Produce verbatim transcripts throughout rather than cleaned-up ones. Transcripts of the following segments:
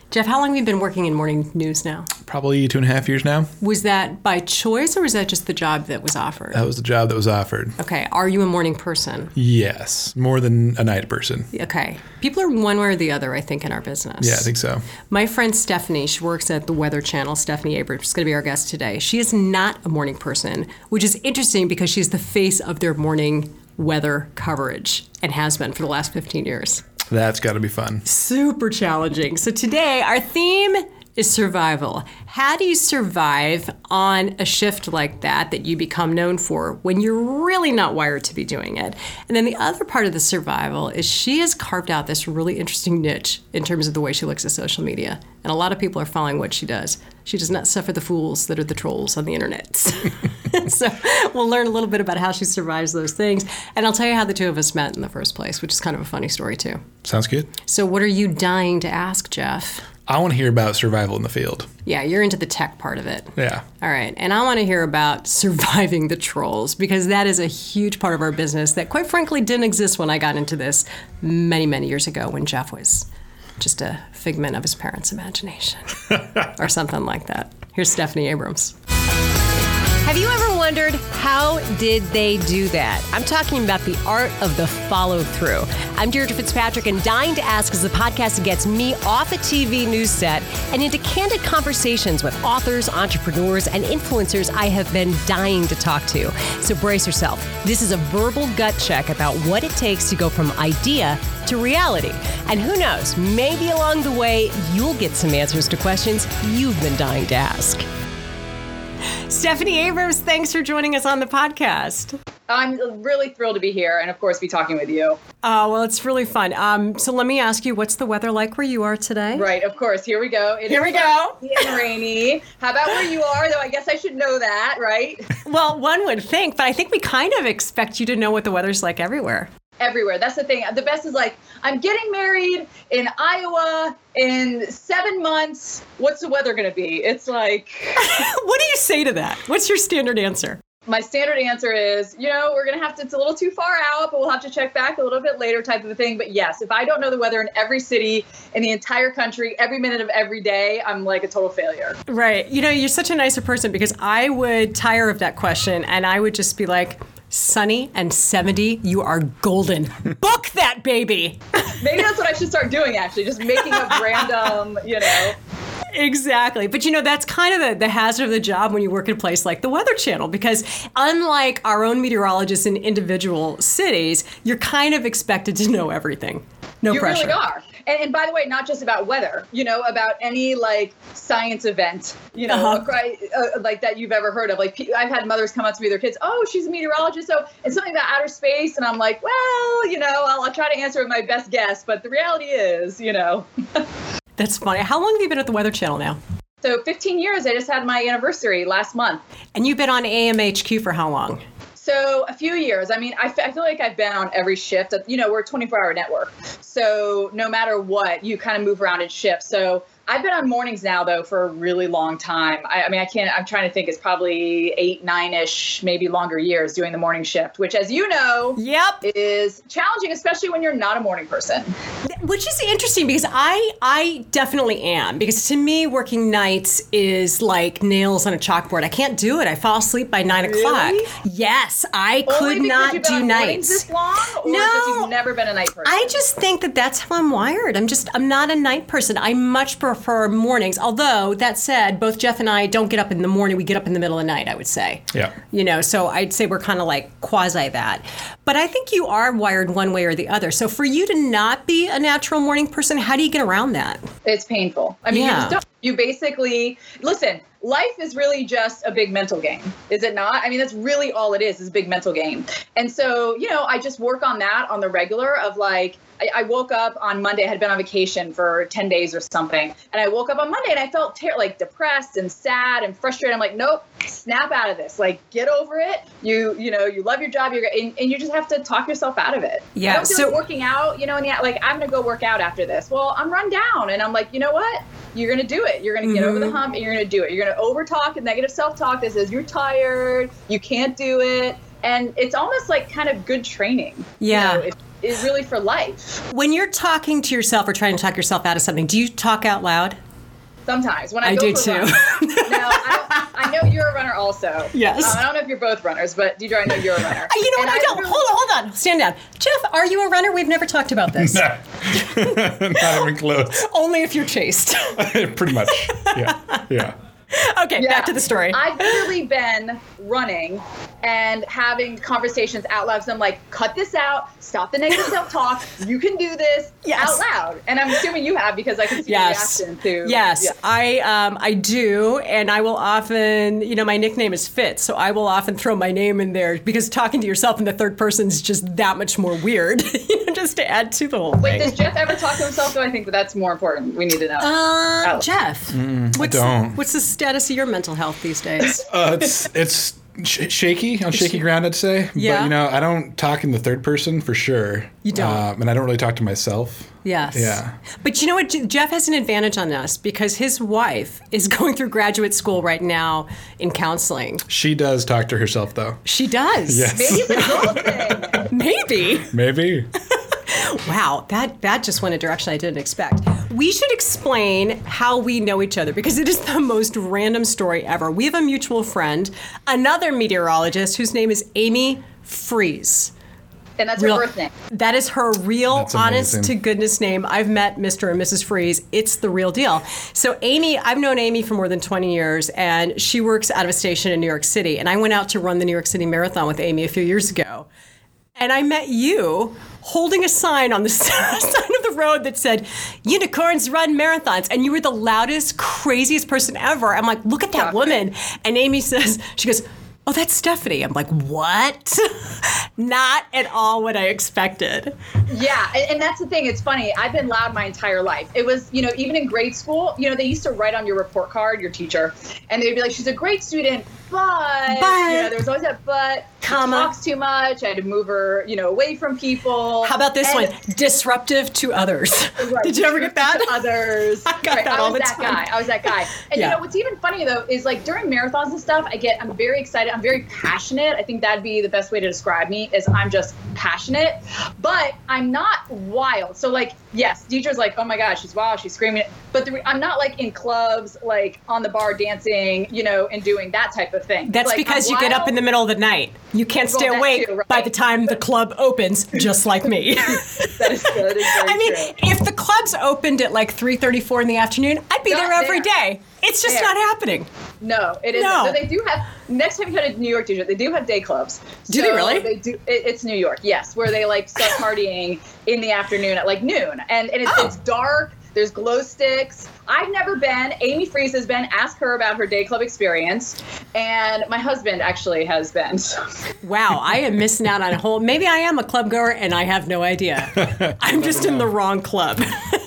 Jeff, how long have you been working in morning news now? Probably two and a half years now. Was that by choice or was that just the job that was offered? That was the job that was offered. Okay. Are you a morning person? Yes. More than a night person. Okay. People are one way or the other, I think, in our business. Yeah, I think so. My friend Stephanie, she works at the Weather Channel, Stephanie Abrams, is going to be our guest today. She is not a morning person, which is interesting because she's the face of their morning weather coverage and has been for the last fifteen years. That's got to be fun. Super challenging. So today, our theme is survival. How do you survive on a shift like that that you become known for when you're really not wired to be doing it? And then the other part of the survival is she has carved out this really interesting niche in terms of the way she looks at social media. And a lot of people are following what she does. She does not suffer the fools that are the trolls on the internet. So we'll learn a little bit about how she survives those things. And I'll tell you how the two of us met in the first place, which is kind of a funny story too. Sounds good. So what are you dying to ask, Jeff? I want to hear about survival in the field. Yeah, you're into the tech part of it. Yeah. All right. And I want to hear about surviving the trolls because that is a huge part of our business that, quite frankly, didn't exist when I got into this many, many years ago when Jeff was just a figment of his parents' imagination or something like that. Here's Stephanie Abrams. Have you ever wondered how did they do that? I'm talking about the art of the follow-through. I'm Deirdre Fitzpatrick, and Dying to Ask is the podcast that gets me off a T V news set and into candid conversations with authors, entrepreneurs, and influencers I have been dying to talk to. So brace yourself. This is a verbal gut check about what it takes to go from idea to reality. And who knows, maybe along the way, you'll get some answers to questions you've been dying to ask. Stephanie Abrams, thanks for joining us on the podcast. I'm really thrilled to be here and, of course, be talking with you. Oh, well, it's really fun. Um, so let me ask you, what's the weather like where you are today? Right, of course. Here we go. It here we go. And rainy. How about where you are, though? I guess I should know that, right? Well, one would think, but I think we kind of expect you to know what the weather's like everywhere. Everywhere. That's the thing. The best is like, I'm getting married in Iowa in seven months. What's the weather going to be? It's like... What do you say to that? What's your standard answer? My standard answer is, you know, we're going to have to, it's a little too far out, but we'll have to check back a little bit later type of a thing. But yes, if I don't know the weather in every city in the entire country, every minute of every day, I'm like a total failure. Right. You know, you're such a nicer person because I would tire of that question and I would just be like, sunny and seventy, you are golden. Book that, baby. Maybe that's what I should start doing, actually, just making up random, you know. Exactly. But, you know, that's kind of the, the hazard of the job when you work in a place like the Weather Channel, because unlike our own meteorologists in individual cities, you're kind of expected to know everything. No you pressure. You really are. And, and by the way, not just about weather, you know, about any like science event, you know, uh-huh. uh, like that you've ever heard of. Like I've had mothers come up to me, their kids, oh, she's a meteorologist. So it's something about outer space. And I'm like, well, you know, I'll, I'll try to answer with my best guess. But the reality is, you know. That's funny. How long have you been at the Weather Channel now? So fifteen years. I just had my anniversary last month. And you've been on A M H Q for how long? So a few years. I mean, I, f- I feel like I've been on every shift. You know, we're a twenty-four hour network. So no matter what, you kind of move around in shifts. So I've been on mornings now, though, for a really long time. I, I mean, I can't, I'm trying to think, it's probably eight, nine-ish, maybe longer years doing the morning shift, which, as you know, yep, is challenging, especially when you're not a morning person. Which is interesting because I, I definitely am. Because to me, working nights is like nails on a chalkboard. I can't do it. I fall asleep by nine really? o'clock. Yes, I Only could not you've been do on nights. This long, or no, because you've never been a night person? I just think that that's how I'm wired. I'm just, I'm not a night person. I much prefer mornings. Although, that said, both Jeff and I don't get up in the morning. We get up in the middle of the night, I would say. Yeah. You know, so I'd say we're kind of like quasi that. But I think you are wired one way or the other. So for you to not be a natural morning person, how do you get around that? It's painful. I mean, yeah. you just don't. You basically, listen, life is really just a big mental game, is it not? I mean, that's really all it is, is a big mental game. And so, you know, I just work on that on the regular of like, I, I woke up on Monday, I had been on vacation for ten days or something. And I woke up on Monday and I felt ter- like depressed and sad and frustrated. I'm like, nope, snap out of this. Like, get over it. You, you know, you love your job, you're, and, and you just have to talk yourself out of it. Yeah. I don't feel so, like working out, you know, and yeah, like, I'm going to go work out after this. Well, I'm run down. And I'm like, you know what? You're going to do it. You're going to get mm-hmm. over the hump and you're going to do it. You're going to over talk and negative self-talk that says you're tired, you can't do it. And it's almost like kind of good training. Yeah. You know, is really for life. When you're talking to yourself or trying to talk yourself out of something, do you talk out loud? Sometimes when I, I go do for too. runs. Now, I, I know you're a runner also. Yes. Um, I don't know if you're both runners, but Deidre, I know you're a runner. Uh, You know what? And I don't. really- Hold on, hold on. Stand down. Jeff, are you a runner? We've never talked about this. Not even close. Only if you're chased. Pretty much. Yeah. Yeah. Okay, Yeah. back to the story. I've really been running and having conversations out loud. So I'm like, cut this out. Stop the negative self-talk. You can do this Yes. out loud. And I'm assuming you have because I can see Yes. your reaction to. Yes, Yeah. I um, I do, and I will often, you know, my nickname is Fitz, so I will often throw my name in there because talking to yourself in the third person is just that much more weird, you know, just to add to the whole Wait, thing. does Jeff ever talk to himself? Do I think that that's more important? We need to know. Uh, Oh. Jeff, what's, don't. what's the status of your mental health these days? Uh, it's it's sh- shaky on shaky ground, I'd say. Yeah. But you know, I don't talk in the third person for sure. You don't? Um, and I don't really talk to myself. Yes. Yeah. But you know what? Je- Jeff has an advantage on us because his wife is going through graduate school right now in counseling. She does talk to herself, though. She does. Yes. Maybe it's a girl thing. Maybe. Maybe. Wow, that that just went a direction I didn't expect. We should explain how we know each other because it is the most random story ever. We have a mutual friend, another meteorologist whose name is Amy Freeze. And that's Real- her birth name. That is her real, That's honest amazing. to goodness name. I've met Mister and Missus Freeze. It's the real deal. So Amy, I've known Amy for more than twenty years, and she works out of a station in New York City. And I went out to run the New York City Marathon with Amy a few years ago. And I met you holding a sign on the side of the road that said, unicorns run marathons. And you were the loudest, craziest person ever. I'm like, look at that Shocking. woman. And Amy says, she goes, oh, that's Stephanie. I'm like, what? Not at all what I expected. Yeah, and, and that's the thing. It's funny. I've been loud my entire life. It was, you know, even in grade school, you know, they used to write on your report card, your teacher, and they'd be like, she's a great student, but, But. you know, there was always that but. Comma. She talks too much. I had to move her, you know, away from people. How about this And- one? Disruptive to others. Right. Did you ever get that? To others. I got that I all was the that time. guy. I was that guy. And Yeah. you know what's even funny though is like during marathons and stuff, I get I'm very excited. I'm very passionate. I think that'd be the best way to describe me is I'm just passionate, but I'm not wild. So like yes, Deidre's like, oh my gosh, she's wild, she's screaming. But the, I'm not like in clubs, like on the bar dancing, you know, and doing that type of thing. That's Like, because I'm you get up wild. in the middle of the night. You can't Well, stay that awake too, right. by the time the club opens, just like me. That is, that is very I mean, true. if the clubs opened at like three thirty-four in the afternoon, I'd be Not there every there. day. It's just There. not happening. No, it isn't. No. So they do have. Next time you go to New York, Deidre, they do have day clubs. Do they So really? They do. It, it's New York, yes, where they like start partying in the afternoon at like noon, and, and it's, Oh. it's dark. There's glow sticks. I've never been. Amy Freeze has been. Ask her about her day club experience, and my husband actually has been. So. Wow, I am missing out on a whole. Maybe I am a club goer and I have no idea. I'm just in the wrong club.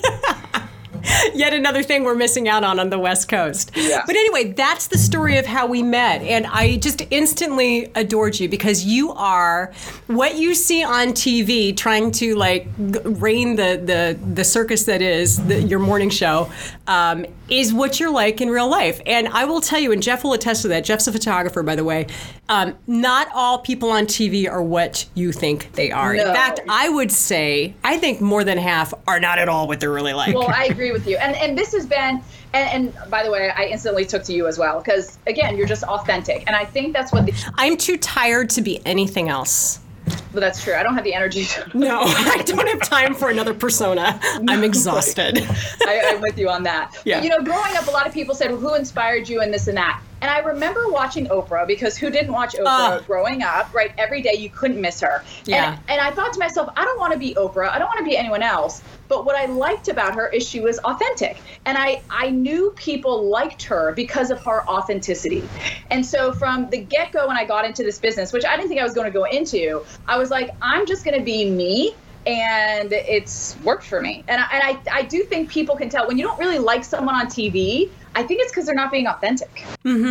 Yet another thing we're missing out on on the West Coast. Yeah. But anyway, that's the story of how we met. And I just instantly adored you because you are what you see on T V trying to like g- reign the, the, the circus that is the, your morning show um, is what you're like in real life. And I will tell you, and Jeff will attest to that. Jeff's a photographer, by the way. Um, not all people on T V are what you think they are. In No. fact, I would say, I think more than half are not at all what they're really like. Well, I agree with you. And and this has been, and, and by the way, I instantly took to you as well because again, you're just authentic, and I think that's what. The, I'm too tired to be anything else. but that's true. I don't have the energy. To, No, I don't have time for another persona. I'm exhausted. I, I'm with you on that. Yeah. But, you know, growing up, a lot of people said, well, who inspired you and this and that? And I remember watching Oprah because who didn't watch Oprah Uh. growing up, right? Every day you couldn't miss her. Yeah. And, and I thought to myself, I don't want to be Oprah. I don't want to be anyone else. But what I liked about her is she was authentic. And I, I knew people liked her because of her authenticity. And so from the get-go when I got into this business, which I didn't think I was going to go into, I was like, I'm just going to be me. And it's worked for me. And I, and I, I do think people can tell when you don't really like someone on T V, I think it's because they're not being authentic.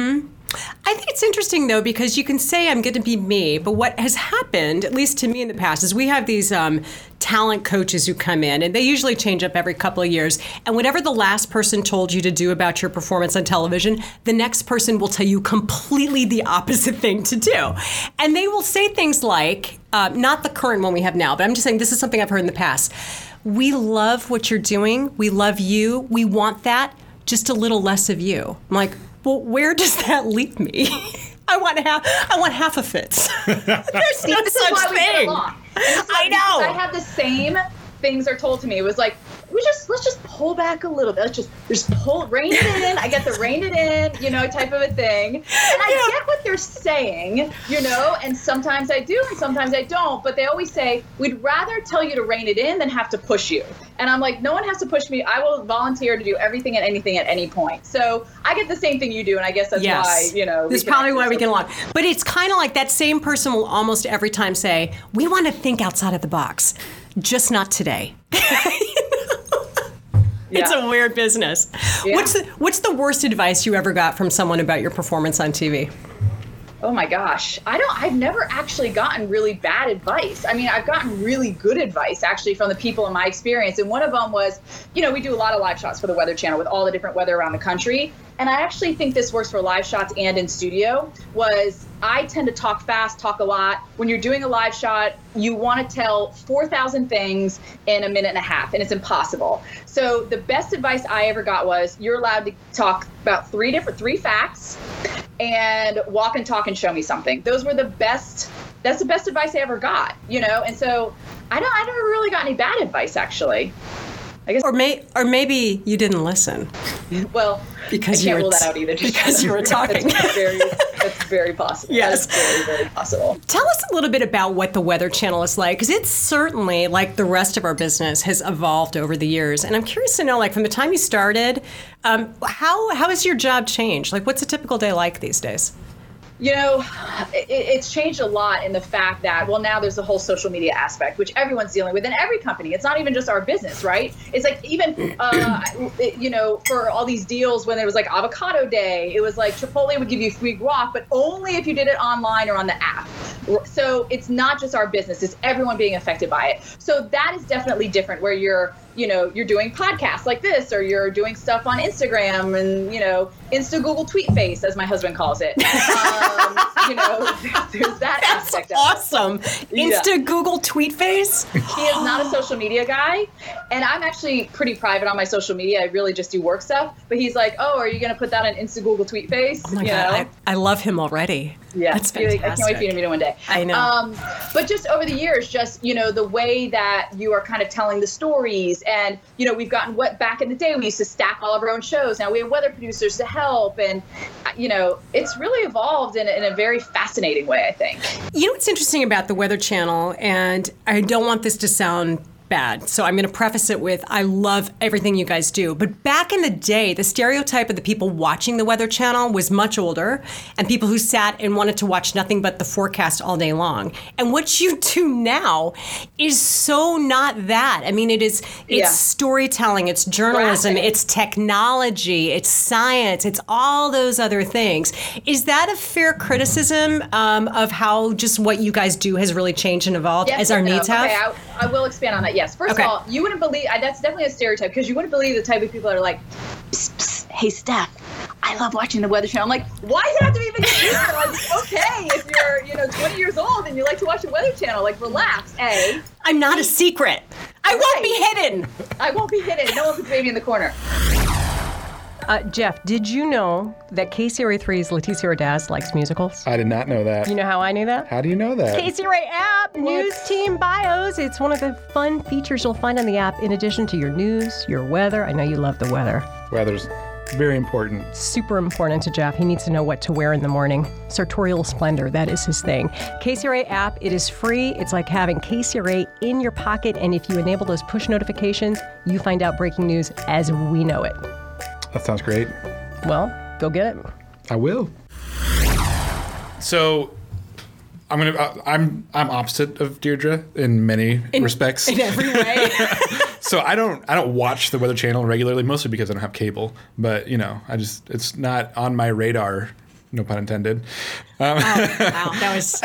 I think it's interesting, though, because you can say I'm going to be me, but what has happened, at least to me in the past, is we have these um, talent coaches who come in, and they usually change up every couple of years. And whatever the last person told you to do about your performance on television, the next person will tell you completely the opposite thing to do. And they will say things like, uh, not the current one we have now, but I'm just saying this is something I've heard in the past. We love what you're doing. We love you. We want that. Just a little less of you. I'm like, well, where does that leave me? I want half. I want half of it. There's no this such is why we get thing. along. I know. I had the same things are told to me. It was like, we just let's just pull back a little bit. Let's just just pull rein it in. I get the rein it in, you know, type of a thing. And I Yeah. get what they're saying, you know, and sometimes I do and sometimes I don't. But they always say, we'd rather tell you to rein it in than have to push you. And I'm like, no one has to push me. I will volunteer to do everything and anything at any point. So I get the same thing you do, and I guess that's Yes. why, you know. we This is can probably actually why we get still- along. But it's kind of like that same person will almost every time say, we want to think outside of the box, just not today. It's Yeah. a weird business. Yeah. What's the, what's the worst advice you ever got from someone about your performance on T V? Oh my gosh. I don't, I've never actually gotten really bad advice. I mean, I've gotten really good advice actually from the people in my experience. And one of them was, you know, we do a lot of live shots for the Weather Channel with all the different weather around the country. And I actually think this works for live shots and in studio, was I tend to talk fast, talk a lot. When you're doing a live shot, you want to tell four thousand things in a minute and a half, and it's impossible. So the best advice I ever got was, you're allowed to talk about three different, three facts, and walk and talk and show me something. Those were the best, that's the best advice I ever got, you know? And so I don't, I never really got any bad advice, actually. I guess, Or may, or maybe you didn't listen. well, Because I you can't were- rule that out either. just because you were talking. That's very, that's very possible. Yes. That's very, very possible. Tell us a little bit about what the Weather Channel is like, because it's certainly, like the rest of our business, has evolved over the years. And I'm curious to know, like, from the time you started, um, how how has your job changed? Like, what's a typical day like these days? You know, it, it's changed a lot in the fact that, well, now there's a whole social media aspect, which everyone's dealing with in every company. It's not even just our business, right? It's like even, uh, it, you know, for all these deals when there was like Avocado Day, it was like Chipotle would give you free guac, but only if you did it online or on the app. So it's not just our business, it's everyone being affected by it. So that is definitely different, where you're, you know, you're doing podcasts like this, or you're doing stuff on Instagram and, you know, Insta Google Tweet Face, as my husband calls it. Um, you know, there's that That's aspect of it. awesome. Insta Yeah. Google Tweet Face. He is not a social media guy, and I'm actually pretty private on my social media. I really just do work stuff. But he's like, "Oh, are you going to put that on Insta Google Tweet Face?" Oh my you God, know? I, I love him already. Yeah, That's I can't fantastic. wait for you to meet him one day. I know. Um, but just over the years, just, you know, the way that you are kind of telling the stories, and, you know, we've gotten what back in the day we used to stack all of our own shows. Now we have weather producers to help, and, you know, it's really evolved in, in a very fascinating way, I think. You know what's interesting about the Weather Channel, and I don't want this to sound bad, so I'm going to preface it with, I love everything you guys do. But back in the day, the stereotype of the people watching the Weather Channel was much older, and people who sat and wanted to watch nothing but the forecast all day long. And what you do now is so not that. I mean, it is, it's Yeah. storytelling, it's journalism, Graphic. it's technology, it's science, it's all those other things. Is that a fair criticism um, of how just what you guys do has really changed and evolved Yes as our and no. needs have? Okay, I, I will expand on that. Yes. First Okay. of all, you wouldn't believe, I, that's definitely a stereotype, because you wouldn't believe the type of people that are like, psst, psst, hey, Steph, I love watching the Weather Channel. I'm like, why does it have to be even you? Like, okay, if you're, you know, twenty years old and you like to watch the Weather Channel, like, relax, A. I'm not a secret. I won't be hidden. I won't be hidden. No one puts baby in the corner. Uh, Jeff, did you know that K C R A three's Leticia Ordaz likes musicals? I did not know that. You know how I knew that? How do you know that? K C R A app, News Team Bios. It's one of the fun features you'll find on the app in addition to your news, your weather. I know you love the weather. Weather's very important. Super important to Jeff. He needs to know what to wear in the morning. Sartorial splendor, that is his thing. K C R A app, it is free. It's like having K C R A in your pocket, and if you enable those push notifications, you find out breaking news as we know it. That sounds great. Well, go get it. I will. So, I'm gonna. Uh, I'm. I'm opposite of Deirdre in many respects. In every way. So I don't. I don't watch the Weather Channel regularly, mostly because I don't have cable. But you know, I just. It's not on my radar No pun intended. Oh, Um, wow, that was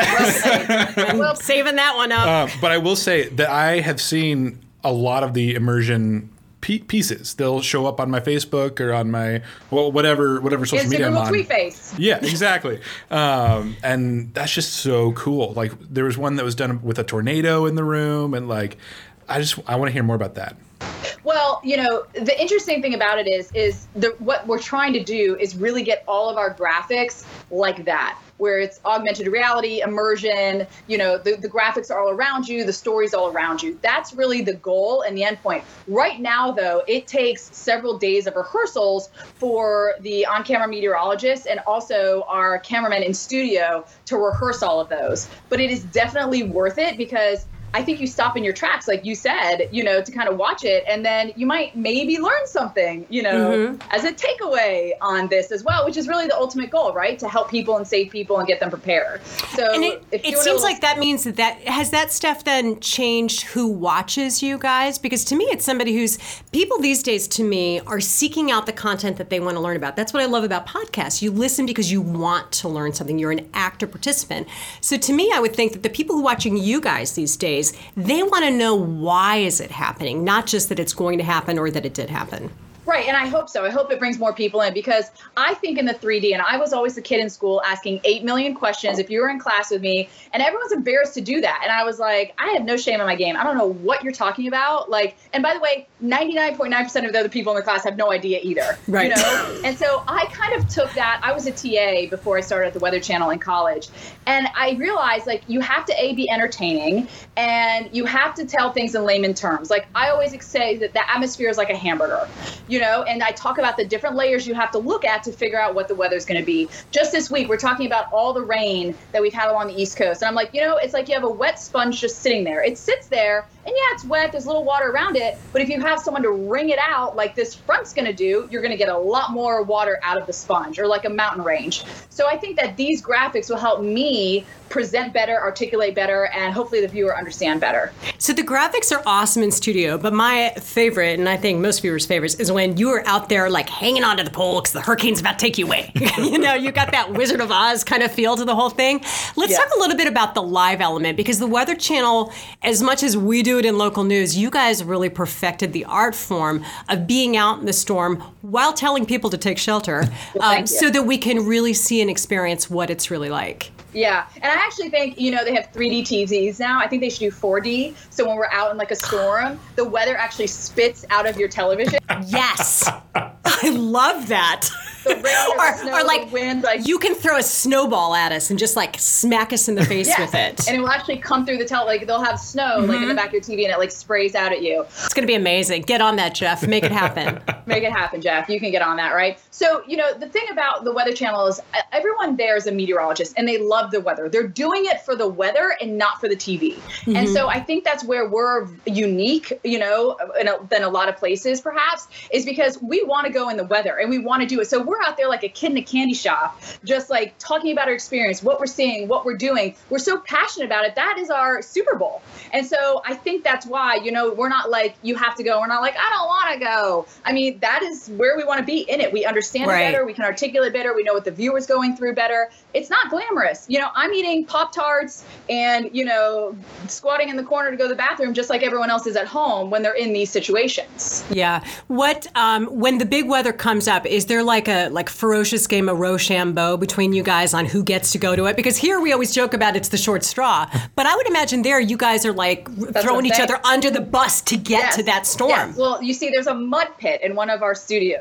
well, well, saving that one up. Uh, but I will say that I have seen a lot of the immersion p- pieces. They'll show up on my Facebook or on my well, whatever whatever social Instagram media I'm on. Tweet face. Yeah, exactly. Um, and that's just so cool. Like there was one that was done with a tornado in the room, and like I just I want to hear more about that. Well, you know, the interesting thing about it is, is the, what we're trying to do is really get all of our graphics like that, where it's augmented reality, immersion, you know, the, the graphics are all around you, the story's all around you. That's really the goal and the end point. Right now, though, it takes several days of rehearsals for the on-camera meteorologist and also our cameraman in studio to rehearse all of those. But it is definitely worth it because I think you stop in your tracks, like you said, you know, to kind of watch it. And then you might maybe learn something, you know, mm-hmm. as a takeaway on this as well, which is really the ultimate goal, right? To help people and save people and get them prepared. So and it, if it seems like that means that, that has that stuff then changed who watches you guys? Because to me, it's somebody who's people these days to me are seeking out the content that they want to learn about. That's what I love about podcasts. You listen because you want to learn something. You're an active participant. So to me, I would think that the people who are watching you guys these days, they want to know why is it happening, not just that it's going to happen or that it did happen. Right. And I hope so. I hope it brings more people in because I think in the three D, and I was always the kid in school asking eight million questions if you were in class with me, and everyone's embarrassed to do that. And I was like, I have no shame in my game. I don't know what you're talking about. Like, and by the way, ninety-nine point nine percent of the other people in the class have no idea either. Right. You know? And so I kind of took that. I was a T A before I started at the Weather Channel in college. And I realized like you have to A, be entertaining, and you have to tell things in layman terms. Like I always say that the atmosphere is like a hamburger. You know, and I talk about the different layers you have to look at to figure out what the weather's going to be. Just this week, we're talking about all the rain that we've had along the East Coast. And I'm like, you know, it's like you have a wet sponge just sitting there. It sits there, and yeah, it's wet. There's a little water around it. But if you have someone to wring it out like this front's going to do, you're going to get a lot more water out of the sponge, or like a mountain range. So I think that these graphics will help me present better, articulate better, and hopefully the viewer understand better. So the graphics are awesome in studio, but my favorite, and I think most viewers' favorites, is when you are out there like hanging onto the pole because the hurricane's about to take you away. You know, you got that Wizard of Oz kind of feel to the whole thing. Let's yes. talk a little bit about the live element, because the Weather Channel, as much as we do it in local news, you guys really perfected the art form of being out in the storm while telling people to take shelter, well, um, so that we can really see and experience what it's really like. Yeah. And I actually think, you know, they have three D T Vs now. I think they should do four D. So when we're out in like a storm, the weather actually spits out of your television. Yes. I love that. The rain, or, the snow, or like, the wind, like you can throw a snowball at us and just like smack us in the face yes. with it. And it will actually come through the tele. Like they'll have snow mm-hmm. like in the back of your T V, and it like sprays out at you. It's going to be amazing. Get on that, Jeff. Make it happen. Make it happen, Jeff. You can get on that, right? So, you know, the thing about the Weather Channel is everyone there is a meteorologist, and they love the weather. They're doing it for the weather and not for the T V. Mm-hmm. And so I think that's where we're unique, you know, in a, than a lot of places perhaps, is because we want to go in the weather and we want to do it. So we're out there like a kid in a candy shop, just like talking about our experience, what we're seeing, what we're doing. We're so passionate about it. That is our Super Bowl. And so I think that's why, you know, we're not like, you have to go. We're not like, I don't want to go. I mean, that is where we want to be in it. We understand right. it better. We can articulate better. We know what the viewer's going through better. It's not glamorous. You know, I'm eating Pop-Tarts and, you know, squatting in the corner to go to the bathroom just like everyone else is at home when they're in these situations. Yeah. What, um, when the big weather comes up, is there like a like ferocious game of Rochambeau between you guys on who gets to go to it? Because here we always joke about it's the short straw, but I would imagine there you guys are like That's throwing each other under the bus to get yes. to that storm. Yes. Well, you see, there's a mud pit in one of our studios.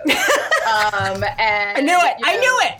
um, and I knew it. You know, I knew it.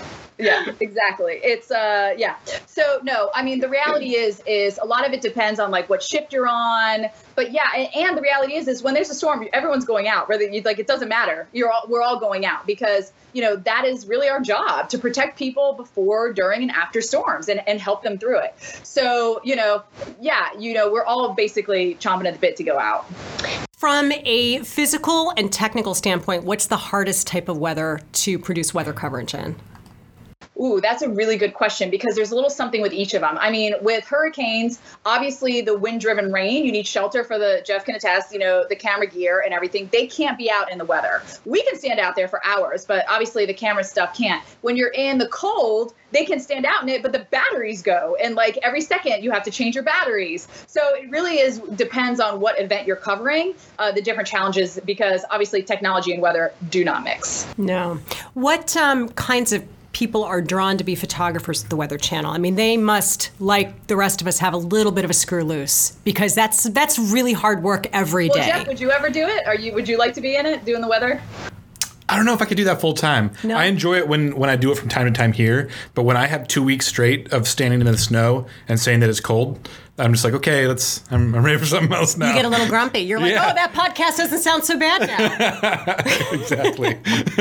Yeah, exactly. It's uh yeah. So no, I mean the reality is is a lot of it depends on like what shift you're on. But yeah, and, and the reality is is when there's a storm, everyone's going out. Whether you like it doesn't matter. You're all we're all going out because, you know, that is really our job, to protect people before, during, and after storms and, and help them through it. So, you know, yeah, you know, we're all basically chomping at the bit to go out. From a physical and technical standpoint, what's the hardest type of weather to produce weather coverage in? Ooh, that's a really good question because there's a little something with each of them. I mean, with hurricanes, obviously the wind-driven rain, you need shelter for the, Jeff can attest, you know, the camera gear and everything. They can't be out in the weather. We can stand out there for hours, but obviously the camera stuff can't. When you're in the cold, they can stand out in it, but the batteries go. And like every second you have to change your batteries. So it really is depends on what event you're covering, uh, the different challenges, because obviously technology and weather do not mix. No. What um, kinds of people are drawn to be photographers at the Weather Channel? I mean, they must, like the rest of us, have a little bit of a screw loose because that's that's really hard work every well, day. Jeff, would you ever do it? Are you? Would you like to be in it, doing the weather? I don't know if I could do that full time. No. I enjoy it when, when I do it from time to time here, but when I have two weeks straight of standing in the snow and saying that it's cold, I'm just like, okay, let's. I'm, I'm ready for something else now. You get a little grumpy. You're like, Yeah. oh, that podcast doesn't sound so bad now. Exactly.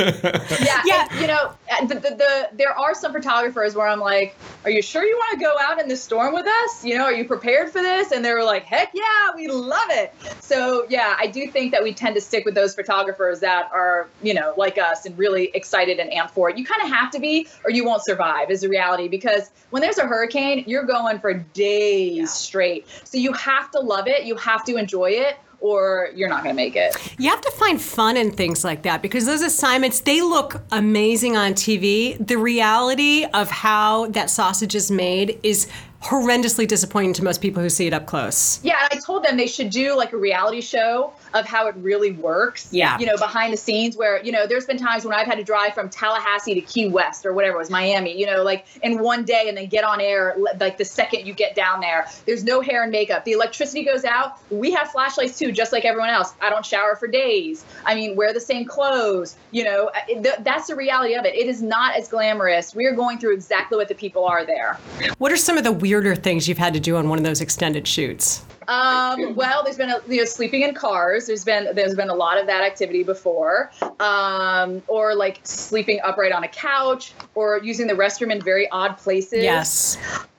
Yeah, Yeah. and, you know, the, the, the there are some photographers where I'm like, are you sure you want to go out in the storm with us? You know, are you prepared for this? And they were like, heck yeah, we love it. So yeah, I do think that we tend to stick with those photographers that are, you know, like us and really excited and amped for it. You kind of have to be, or you won't survive, is the reality, because when there's a hurricane, you're going for days yeah. straight. So you have to love it. You have to enjoy it, or you're not going to make it. You have to find fun in things like that because those assignments, they look amazing on T V. The reality of how that sausage is made is horrendously disappointing to most people who see it up close. Yeah, I told them they should do like a reality show of how it really works. Yeah. You know, behind the scenes where, you know, there's been times when I've had to drive from Tallahassee to Key West or whatever it was, Miami, you know, like in one day and then get on air like the second you get down there. There's no hair and makeup. The electricity goes out. We have flashlights too, just like everyone else. I don't shower for days. I mean, wear the same clothes. You know, th- that's the reality of it. It is not as glamorous. We are going through exactly what the people are there. What are some of the weirder things you've had to do on one of those extended shoots? Um, well, there's been a, you know, sleeping in cars. There's been there's been a lot of that activity before, um, or like sleeping upright on a couch, or using the restroom in very odd places. Yes.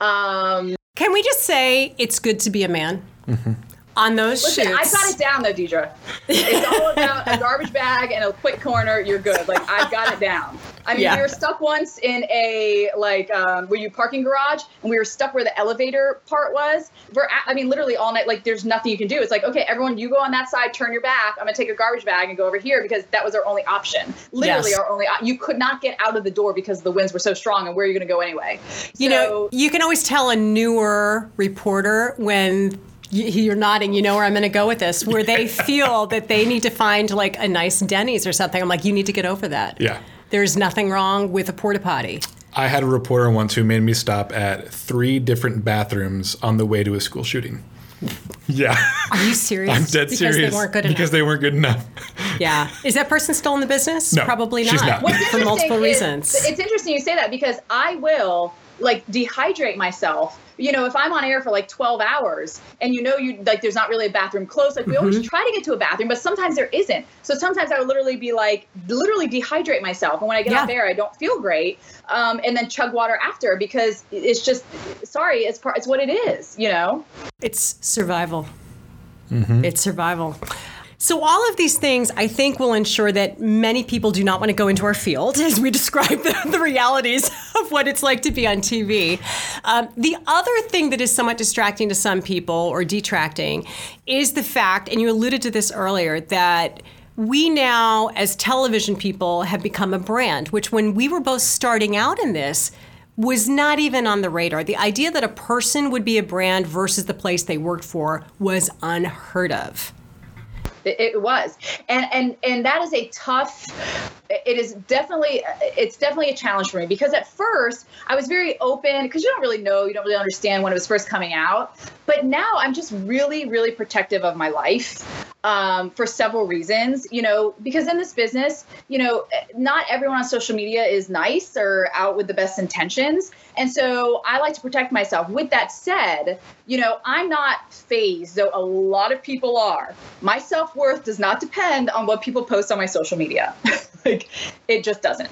Um, Can we just say it's good to be a man? Mm-hmm. On those Listen, shoots. I got it down though, Deidre. It's all about a garbage bag and a quick corner. You're good. Like I've got it down. I mean, Yeah. we were stuck once in a like um, were you parking garage, and we were stuck where the elevator part was. For I mean, literally all night. Like there's nothing you can do. It's like, okay, everyone, you go on that side, turn your back. I'm gonna take a garbage bag and go over here because that was our only option. Literally Yes. our only. You could not get out of the door because the winds were so strong. And where are you gonna go anyway? You So, know, you can always tell a newer reporter when you're nodding, you know where I'm going to go with this, where they feel that they need to find like a nice Denny's or something. I'm like, you need to get over that. Yeah. There's nothing wrong with a porta potty. I had a reporter once who made me stop at three different bathrooms on the way to a school shooting. Yeah. Are you serious? I'm dead because serious. Because they weren't good enough. Because they weren't good enough. Yeah. Is that person still in the business? No, Probably not. she's not. What's For interesting multiple is- reasons. It's interesting you say that because I will like dehydrate myself. You know, if I'm on air for like twelve hours and you know, you like, there's not really a bathroom close, like we Mm-hmm. always try to get to a bathroom, but sometimes there isn't. So sometimes I would literally be like, literally dehydrate myself. And when I get Yeah. off air, I don't feel great. Um, and then chug water after because it's just, sorry, it's part, it's what it is, you know? It's survival. Mm-hmm. It's survival. So all of these things, I think, will ensure that many people do not want to go into our field as we describe the, the realities of what it's like to be on T V. Um, the other thing that is somewhat distracting to some people or detracting is the fact, and you alluded to this earlier, that we now, as television people, have become a brand, which when we were both starting out in this, was not even on the radar. The idea that a person would be a brand versus the place they worked for was unheard of. It, it was, and and and that is a tough. It is definitely, it's definitely a challenge for me because at first I was very open because you don't really know, you don't really understand when it was first coming out. But now I'm just really, really protective of my life um, for several reasons, you know, because in this business, you know, not everyone on social media is nice or out with the best intentions. And so I like to protect myself. With that said, you know, I'm not phased, though a lot of people are. My self-worth does not depend on what people post on my social media. Like, it just doesn't.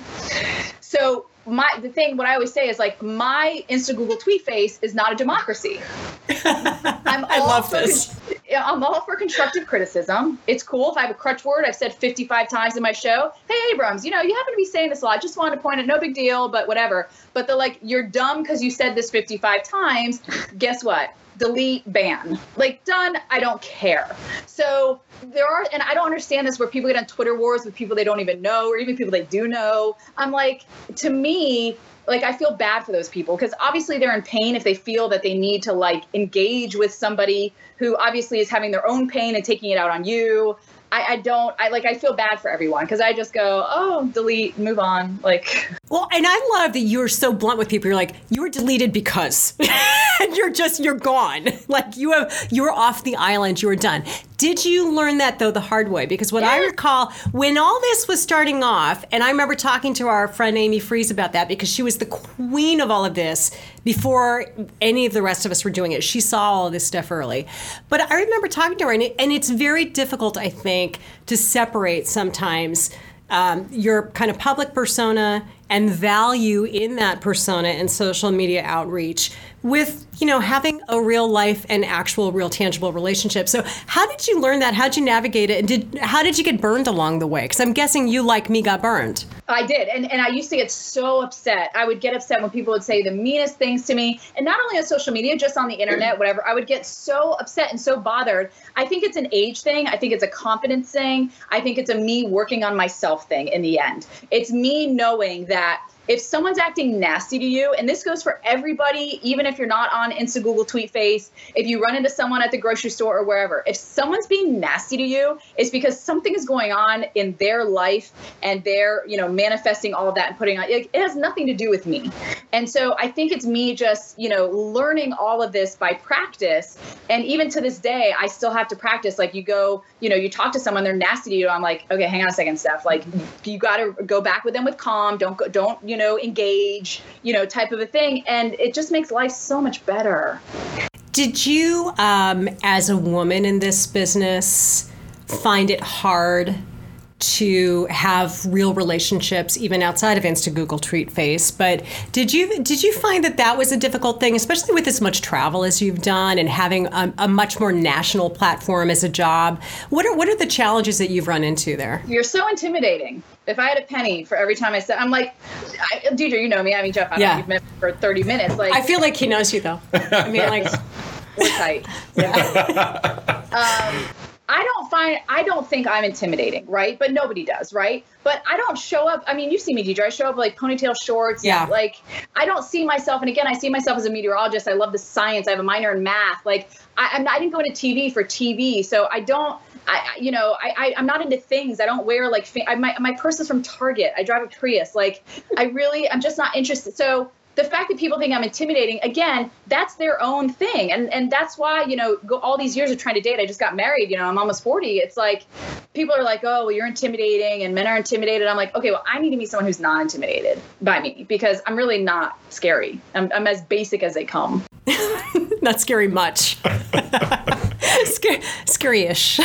So my the thing, what I always say is like, my Insta Google tweet face is not a democracy. I'm I love also, this. I'm all for constructive criticism. It's cool if I have a crutch word I've said fifty-five times in my show. Hey, Abrams, you know, you happen to be saying this a lot. I just wanted to point out, no big deal, but whatever. But the like, you're dumb because you said this fifty-five times. Guess what? Delete, ban. Like, done, I don't care. So there are, and I don't understand this, where people get on Twitter wars with people they don't even know, or even people they do know. I'm like, to me, like, I feel bad for those people, because obviously they're in pain if they feel that they need to like engage with somebody who obviously is having their own pain and taking it out on you. I, I don't, I like, I feel bad for everyone, because I just go, oh, delete, move on. Like, well, and I love that you're so blunt with people. You're like, you were deleted because, and you're just, you're gone. Like, you have, you're off the island, you were done. Did you learn that, though, the hard way? Because what yeah. I recall, when all this was starting off, and I remember talking to our friend Amy Freeze about that, because she was the queen of all of this before any of the rest of us were doing it. She saw all of this stuff early. But I remember talking to her, and, it, and it's very difficult, I think, to separate sometimes um, your kind of public persona and value in that persona and social media outreach with, you know, having a real life and actual real tangible relationship. So how did you learn that? How did you navigate it? And did how did you get burned along the way? Because I'm guessing you, like me, got burned. I did. And and I used to get so upset. I would get upset when people would say the meanest things to me. And not only on social media, just on the internet, whatever. I would get so upset and so bothered. I think it's an age thing. I think it's a confidence thing. I think it's a me working on myself thing in the end. It's me knowing that if someone's acting nasty to you, and this goes for everybody, even if you're not on Insta, Google, Tweet, Face, if you run into someone at the grocery store or wherever, if someone's being nasty to you, it's because something is going on in their life and they're, you know, manifesting all of that and putting on, it, it has nothing to do with me. And so I think it's me just, you know, learning all of this by practice. And even to this day, I still have to practice. Like, you go, you know, you talk to someone, they're nasty to you. I'm like, okay, hang on a second, Steph. Like, you got to go back with them with calm. Don't go, don't, you know, engage, you know, type of a thing. And it just makes life so much better. Did you, um, as a woman in this business, find it hard to have real relationships, even outside of Insta, Google, Tweet, Face? But did you did you find that that was a difficult thing, especially with as much travel as you've done and having a, a much more national platform as a job? What are what are the challenges that you've run into there? You're so intimidating. If I had a penny for every time I said, I'm like, I, Deidre, you know me. I mean, Jeff, I yeah. don't know, you've met me for thirty minutes. Like, I feel like he knows you, though. I mean, like, we're tight. Yeah. um, I don't find, I don't think I'm intimidating, right? But nobody does, right? But I don't show up. I mean, you see me, Deidre. I show up like ponytail shorts. Yeah. Like, I don't see myself. And again, I see myself as a meteorologist. I love the science. I have a minor in math. Like, I, I'm not, I didn't go into T V for T V. So I don't, I, you know, I, I, I'm not into things. I don't wear like, I, my, my purse is from Target. I drive a Prius. Like, I really, I'm just not interested. So the fact that people think I'm intimidating, again, that's their own thing. And and that's why, you know, go all these years of trying to date, I just got married, you know, I'm almost forty. It's like, people are like, oh, well, you're intimidating and men are intimidated. I'm like, okay, well, I need to meet someone who's not intimidated by me, because I'm really not scary. I'm, I'm as basic as they come. Not scary much. Scary, scary-ish.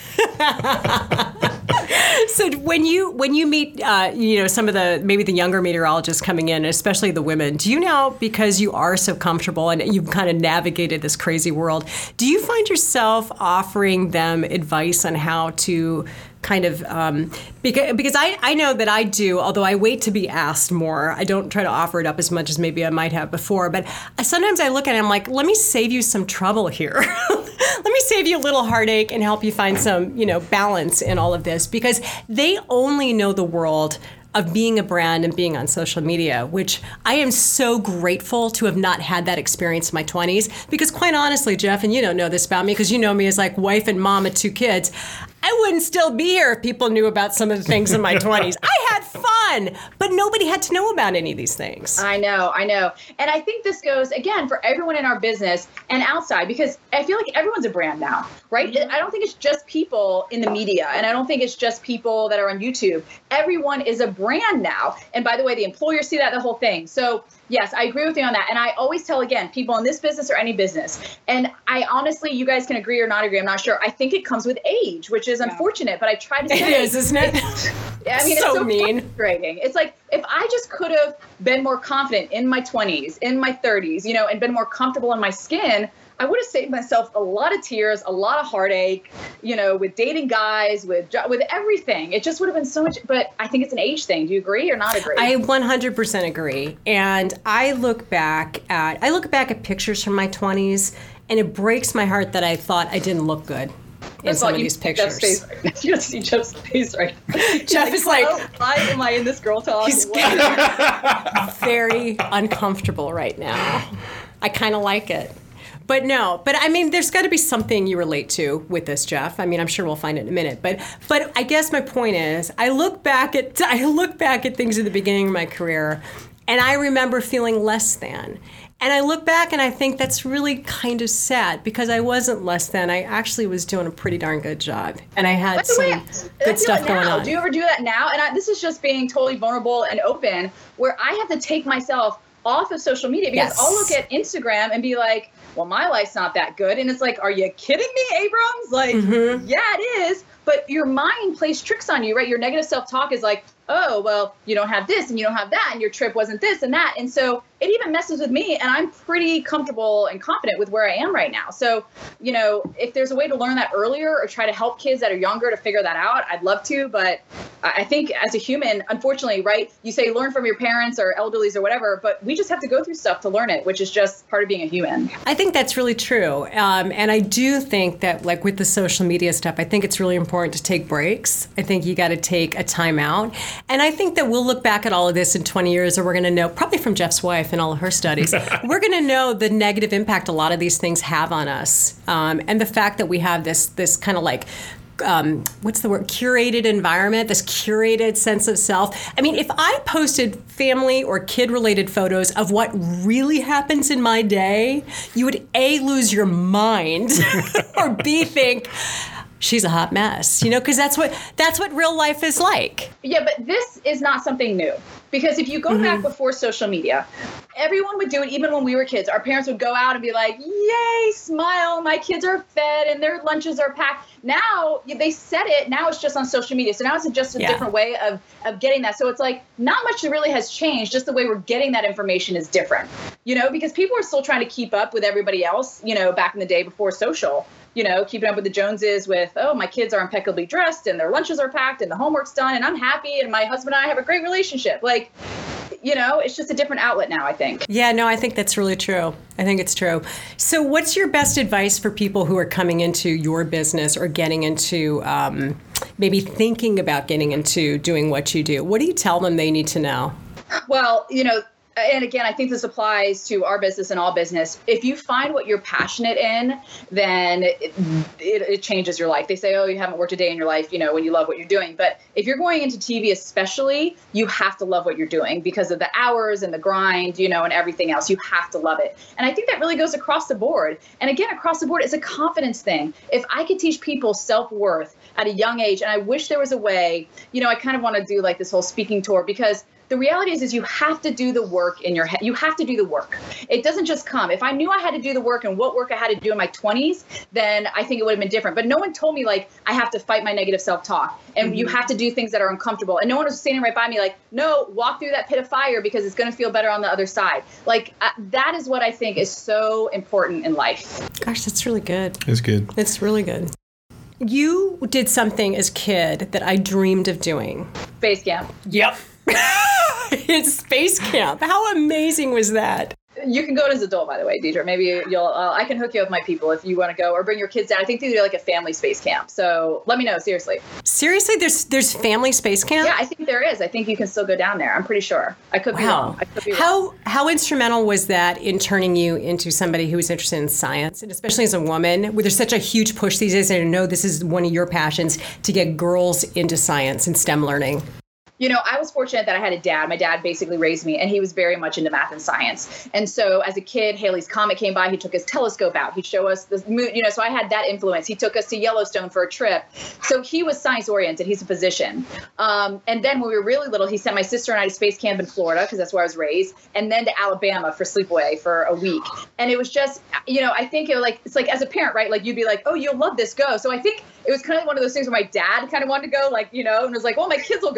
So when you when you meet, uh, you know, some of the maybe the younger meteorologists coming in, especially the women, do you now, because you are so comfortable and you've kind of navigated this crazy world, do you find yourself offering them advice on how to kind of, um, because, because I, I know that I do, although I wait to be asked more. I don't try to offer it up as much as maybe I might have before, but sometimes I look at it and I'm like, let me save you some trouble here. Let me save you a little heartache and help you find some, you know, balance in all of this, because they only know the world of being a brand and being on social media, which I am so grateful to have not had that experience in my twenties. Because quite honestly, Jeff, and you don't know this about me because you know me as like wife and mom of two kids, I wouldn't still be here if people knew about some of the things in my twenties. I had fun, but nobody had to know about any of these things. I know, I know. And I think this goes, again, for everyone in our business and outside, because I feel like everyone's a brand now, right? Mm-hmm. I don't think it's just people in the media, and I don't think it's just people that are on YouTube. Everyone is a brand now. And by the way, the employers see that, the whole thing. So yes, I agree with you on that. And I always tell, again, people in this business or any business, and I honestly, you guys can agree or not agree, I'm not sure. I think it comes with age, which is yeah. unfortunate, but I try to say it is, isn't it? I mean, so it's so mean. frustrating. It's like, if I just could have been more confident in my twenties, in my thirties, you know, and been more comfortable in my skin, I would have saved myself a lot of tears, a lot of heartache, you know, with dating guys, with with everything. It just would have been so much. But I think it's an age thing. Do you agree or not agree? I one hundred percent agree. And I look back at I look back at pictures from my twenties, and it breaks my heart that I thought I didn't look good in That's some all, of you these see pictures. Jeff's face right. You don't see Jeff's face right. Jeff is like, oh, why am I in this girl talk? He's very uncomfortable right now. I kind of like it. But no, but I mean, there's got to be something you relate to with this, Jeff. I mean, I'm sure we'll find it in a minute. But but I guess my point is, I look back at I look back at things at the beginning of my career, and I remember feeling less than. And I look back and I think that's really kind of sad because I wasn't less than. I actually was doing a pretty darn good job. And I had By the some way, good I stuff do it going now. on. Do you ever do that now? And I, this is just being totally vulnerable and open, where I have to take myself off of social media because Yes. I'll look at Instagram and be like, well, my life's not that good. And it's like, are you kidding me, Abrams? Like, Mm-hmm. yeah, it is. But your mind plays tricks on you, right? Your negative self-talk is like, oh, well, you don't have this and you don't have that and your trip wasn't this and that. And so it even messes with me, and I'm pretty comfortable and confident with where I am right now. So, you know, if there's a way to learn that earlier or try to help kids that are younger to figure that out, I'd love to. But I think as a human, unfortunately, right, you say learn from your parents or elderlies or whatever, but we just have to go through stuff to learn it, which is just part of being a human. I think that's really true. Um, and I do think that, like with the social media stuff, I think it's really important to take breaks. I think you got to take a time out. And I think that we'll look back at all of this in twenty years, and we're going to know, probably from Jeff's wife and all of her studies, we're going to know the negative impact a lot of these things have on us. Um, and the fact that we have this this kind of like, um, what's the word, curated environment, this curated sense of self. I mean, if I posted family or kid-related photos of what really happens in my day, you would A, lose your mind, or B, think, she's a hot mess, you know, because that's what that's what real life is like. Yeah, but this is not something new. Because if you go mm-hmm. back before social media, everyone would do it. Even when we were kids, our parents would go out and be like, yay, smile, my kids are fed and their lunches are packed. Now they said it. Now it's just on social media. So now it's just a yeah. different way of, of getting that. So it's like not much really has changed. Just the way we're getting that information is different, you know, because people are still trying to keep up with everybody else, you know, back in the day before social. You know, keeping up with the Joneses with, oh, my kids are impeccably dressed and their lunches are packed and the homework's done and I'm happy and my husband and I have a great relationship. Like, you know, it's just a different outlet now, I think. Yeah, no, I think that's really true. I think it's true. So what's your best advice for people who are coming into your business or getting into, um, maybe thinking about getting into doing what you do? What do you tell them they need to know? Well, you know, and again, I think this applies to our business and all business. If you find what you're passionate in, then it, it, it changes your life. They say, oh, you haven't worked a day in your life, you know, when you love what you're doing. But if you're going into T V especially, you have to love what you're doing because of the hours and the grind, you know, and everything else. You have to love it. And I think that really goes across the board. And again, across the board, it's a confidence thing. If I could teach people self-worth at a young age, and I wish there was a way, you know, I kind of want to do like this whole speaking tour because the reality is, is you have to do the work in your head. You have to do the work. It doesn't just come. If I knew I had to do the work and what work I had to do in my twenties, then I think it would have been different. But no one told me like I have to fight my negative self-talk and mm-hmm. you have to do things that are uncomfortable. And no one was standing right by me like, no, walk through that pit of fire because it's going to feel better on the other side. Like uh, that is what I think is so important in life. Gosh, that's really good. It's good. It's really good. You did something as a kid that I dreamed of doing. Space camp. Yep. It's space camp. How amazing was that? You can go as an adult, by the way, Deidre. Maybe you'll. Uh, I can hook you up with my people if you want to go, or bring your kids down. I think they do like a family space camp. So let me know. Seriously. Seriously, there's there's family space camp. Yeah, I think there is. I think you can still go down there. I'm pretty sure. I could be wow. wrong. I could be how wrong. how instrumental was that in turning you into somebody who was interested in science, and especially as a woman, where there's such a huge push these days? And I know this is one of your passions to get girls into science and STEM learning. You know, I was fortunate that I had a dad. My dad basically raised me, and he was very much into math and science. And so as a kid, Halley's Comet came by. He took his telescope out. He'd show us the moon, you know, so I had that influence. He took us to Yellowstone for a trip. So he was science-oriented. He's a physician. Um, and then when we were really little, he sent my sister and I to space camp in Florida, because that's where I was raised, and then to Alabama for sleepaway for a week. And it was just, you know, I think it was like, it's like as a parent, right? Like you'd be like, oh, you'll love this, go. So I think it was kind of one of those things where my dad kind of wanted to go, like, you know, and was like, well, my kids will go. I'll live through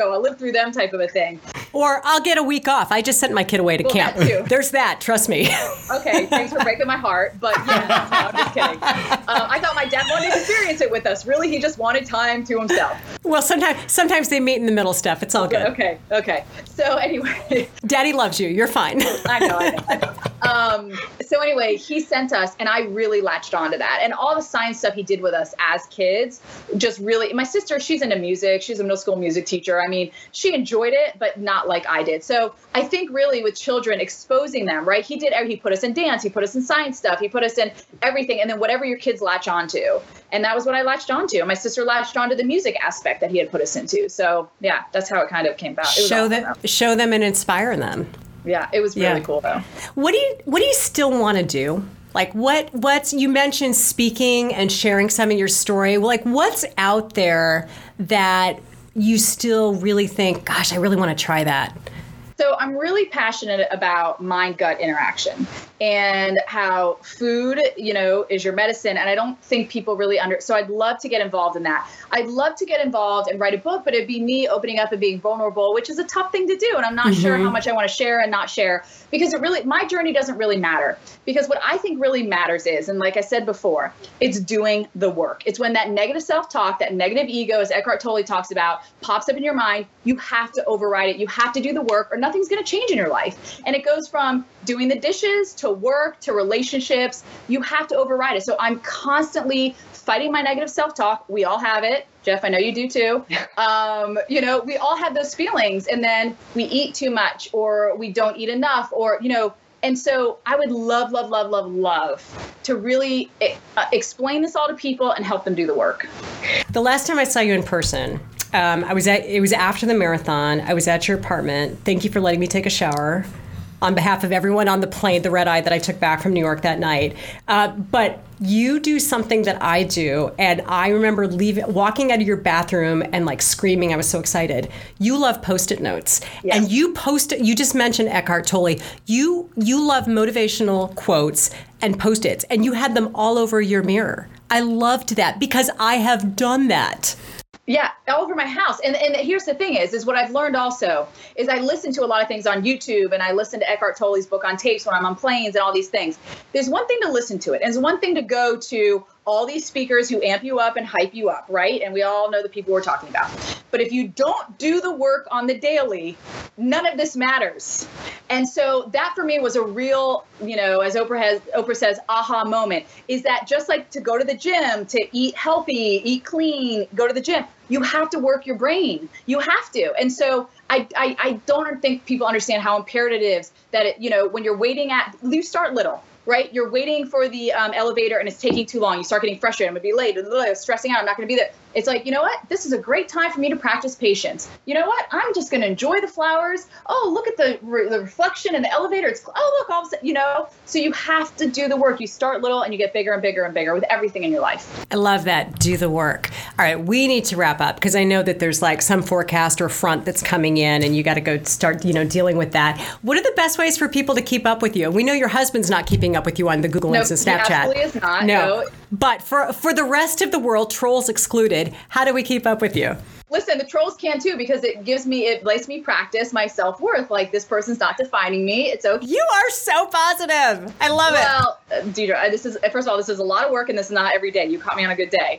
through them type of a thing. Or I'll get a week off. I just sent my kid away to Well, camp. that too. There's that. Trust me. Okay, thanks for breaking my heart. But yeah, no, I'm just kidding. Uh, I thought my dad wanted to experience it with us. Really, he just wanted time to himself. Well, sometimes sometimes they meet in the middle stuff. It's all good. Okay, okay. So anyway. Daddy loves you. You're fine. I know, I know. I know. Um, so anyway, he sent us, and I really latched onto that. And all the science stuff he did with us as kids, just really, my sister, she's into music. She's a middle school music teacher. I mean, she enjoyed it, but not like I did. So I think really with children, exposing them, right? He did, he put us in dance, he put us in science stuff, he put us in everything, and then whatever your kids latch onto. And that was what I latched onto. And my sister latched onto the music aspect that he had put us into. So yeah, that's how it kind of came about. It was show awesome, them, though. show them, and inspire them. Yeah, it was really Yeah. cool though. What do you What do you still want to do? Like what? What's you mentioned speaking and sharing some of your story. Like what's out there that you still really think, gosh, I really want to try that? So I'm really passionate about mind-gut interaction and how food, you know, is your medicine. And I don't think people really under, so I'd love to get involved in that. I'd love to get involved and write a book, but it'd be me opening up and being vulnerable, which is a tough thing to do. And I'm not mm-hmm. sure how much I want to share and not share, because it really, my journey doesn't really matter, because what I think really matters is, and like I said before, it's doing the work. It's when that negative self-talk, that negative ego, as Eckhart Tolle talks about, pops up in your mind, you have to override it. You have to do the work or nothing's going to change in your life. And it goes from doing the dishes to work to relationships. You have to override it. So I'm constantly fighting my negative self-talk. We all have it. Jeff, I know you do too. Um, you know, we all have those feelings, and then we eat too much or we don't eat enough, or, you know, and so I would love, love, love, love, love to really uh, explain this all to people and help them do the work. The last time I saw you in person, um, I was at, it was after the marathon. I was at your apartment. Thank you for letting me take a shower on behalf of everyone on the plane, the red eye that I took back from New York that night. Uh, but you do something that I do, and I remember leaving, walking out of your bathroom and like screaming. I was so excited. You love Post-it notes, yes. and you post. You just mentioned Eckhart Tolle. You you love motivational quotes and Post-its, and you had them all over your mirror. I loved that because I have done that. Yeah, all over my house. And and here's the thing is, is what I've learned also is I listen to a lot of things on YouTube, and I listen to Eckhart Tolle's book on tapes when I'm on planes and all these things. There's one thing to listen to it, and it's one thing to go to all these speakers who amp you up and hype you up, right? And we all know the people we're talking about. But if you don't do the work on the daily, none of this matters. And so that for me was a real, you know, as Oprah has, Oprah says, aha moment, is that just like to go to the gym, to eat healthy, eat clean, go to the gym, you have to work your brain. You have to. And so I, I, I don't think people understand how imperative it is that, it, you know, when you're waiting at, you start little. Right? You're waiting for the um, elevator and it's taking too long. You start getting frustrated. I'm going to be late. Ugh, stressing out. I'm not going to be there. It's like, you know what? This is a great time for me to practice patience. You know what? I'm just going to enjoy the flowers. Oh, look at the, re- the reflection in the elevator. It's, oh, look, all of a sudden, you know, so you have to do the work. You start little and you get bigger and bigger and bigger with everything in your life. I love that. Do the work. All right. We need to wrap up because I know that there's like some forecast or front that's coming in and you got to go start, you know, dealing with that. What are the best ways for people to keep up with you? We know your husband's not keeping up with you on the Google No, and Snapchat. he absolutely is not. No. no. But for for the rest of the world, trolls excluded, how do we keep up with you? Listen, the trolls can too, because it gives me, it lets me practice my self-worth. Like, this person's not defining me. It's okay. You are so positive. I love well, it. Well, uh, Deidre, this is, first of all, this is a lot of work and this is not every day. You caught me on a good day.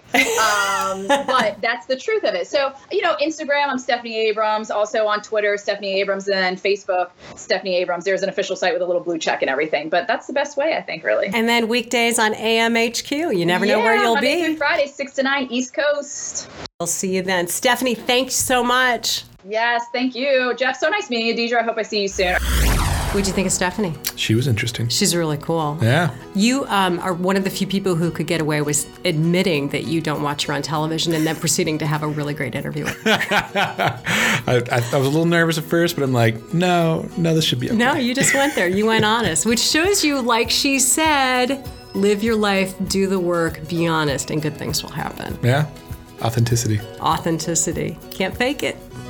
Um, but that's the truth of it. So, you know, Instagram, I'm Stephanie Abrams. Also on Twitter, Stephanie Abrams. And then Facebook, Stephanie Abrams. There's an official site with a little blue check and everything. But that's the best way, I think, really. And then weekdays on A M H Q. You never know yeah, where you'll Monday be. Through Friday, six to nine, East Coast. I'll see you then. Stephanie, thanks so much. Yes, thank you. Jeff, so nice meeting you. Deidre, I hope I see you soon. What'd you think of Stephanie? She was interesting. She's really cool. Yeah. You um, are one of the few people who could get away with admitting that you don't watch her on television and then proceeding to have a really great interview with her. I, I, I was a little nervous at first, but I'm like, no, no, this should be okay. No, you just went there. You went honest, which shows you, like she said, live your life, do the work, be honest, and good things will happen. Yeah. Authenticity. Authenticity. Can't fake it.